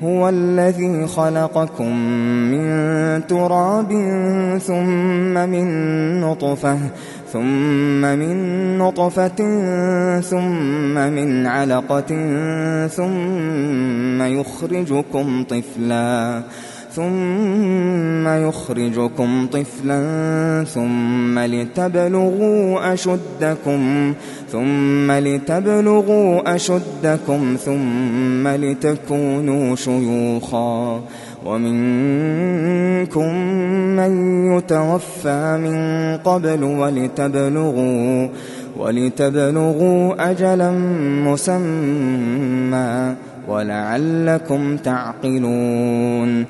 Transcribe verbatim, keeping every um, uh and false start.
هو الذي خلقكم من تراب ثم من نطفة ثم من نطفة ثم من علقة ثم يخرجكم طفلا ثم يخرجكم طفلا ثم لتبلغوا أشدكم ثم لتبلغوا أشدكم ثم لتكونوا شيوخا ومنكم من يتوفى من قبل ولتبلغوا ولتبلغوا أجلا مسمى ولعلكم تعقلون